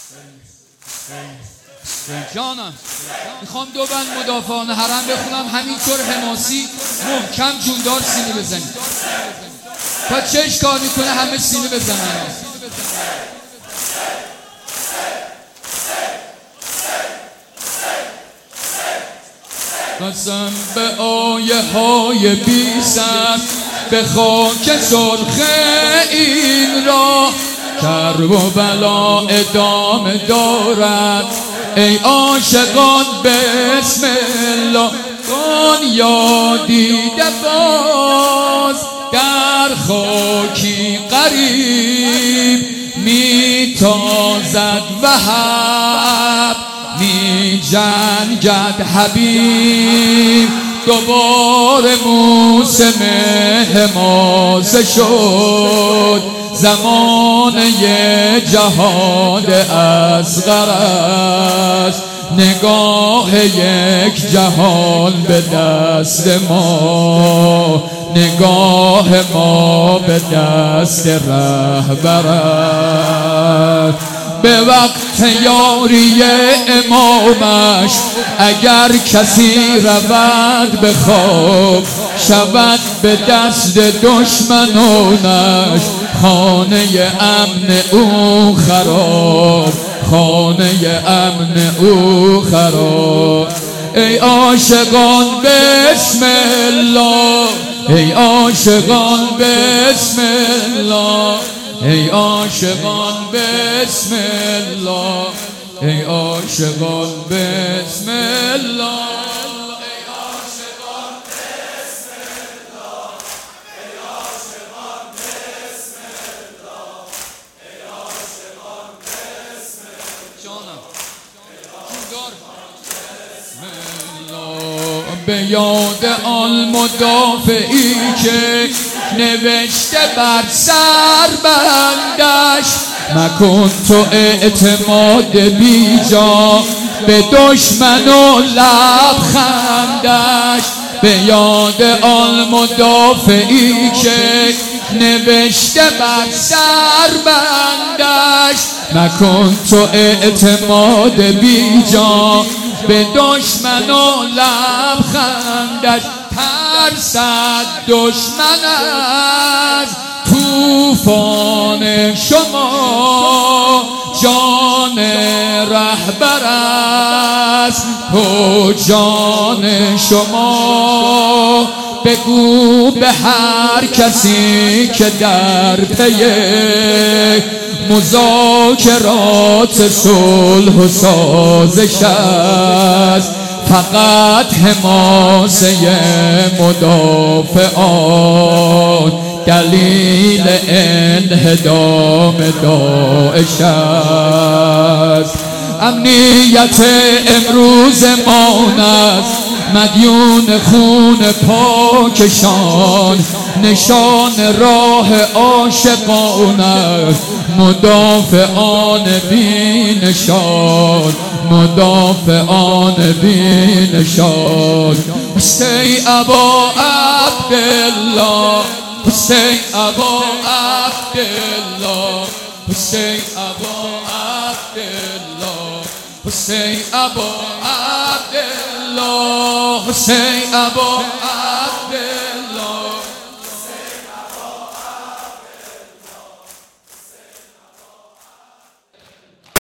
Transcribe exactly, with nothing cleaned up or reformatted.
جانم میخوام دو بند مدافعان حرم بخونم، همینطور حماسی محکم جوندار سینه بزنی. تا چش کار میکنه همه سینه بزنن. قسم به آیه های بی سر به خاک سرخ این راه، کرب و بلا ادامه دارد ای عاشقان بسم الله. دنیا دیده باز در خاکی غریب می تازد وهب می جنگد حبیب. دوباره موسم حماسه شد، زمانه جهاد اصغر است. نگاه یک جهان به دست ما، نگاه ما به دست رهبر است. به وقت یاری امامش اگر کسی رود به خواب، شود به دست دشمنانش خانه امن او خراب، خانه امن او خراب. ای عاشقان بسم الله، ای عاشقان بسم الله، ای عاشقان بسم الله، ای عاشقان بسم الله. به یاد آن مدافعی که نوشته بر سر بندش، مکن تو اعتماد بیجا به دشمن و لبخندش. به یاد آن مدافعی که نوشته بر سر بندش، مکن تو اعتماد بیجا به دشمن و لبخندش. ترسد دشمن از طوفان شما، جان رهبر است تو جان شما. بگو به هر کسی که در پی مذاکرات صلح و سازش است، فقط حماسه مدافعان دلیل انهدام داعش است. امنیت امروز مان است مدیون خون پاکشان، نشان راه عاشقان است مدافعان بی نشان، مدافعان بی نشان. حسین ابا عبدالله، حسین ابا عبدالله، حسین ابا عبدالله، حسین ابا عبدالله، حسین ابا عبدالله.